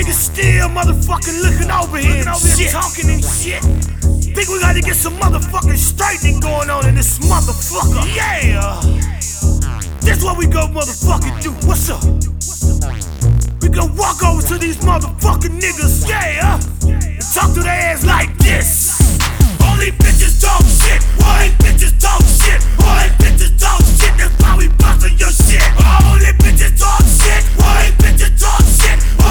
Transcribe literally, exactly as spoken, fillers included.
niggas still motherfucking looking over here and shit, talking and shit. Think we gotta get some motherfucking straightening going on in this motherfucker. Yeah. This what we go motherfucking do. What's up? We gon' walk over to these motherfucking niggas, yeah, and talk to their ass like this. All these bitches talk shit. All these bitches talk shit. All these bitches talk shit. That's why we bustin' your shit. All these bitches talk shit. All these bitches talk shit.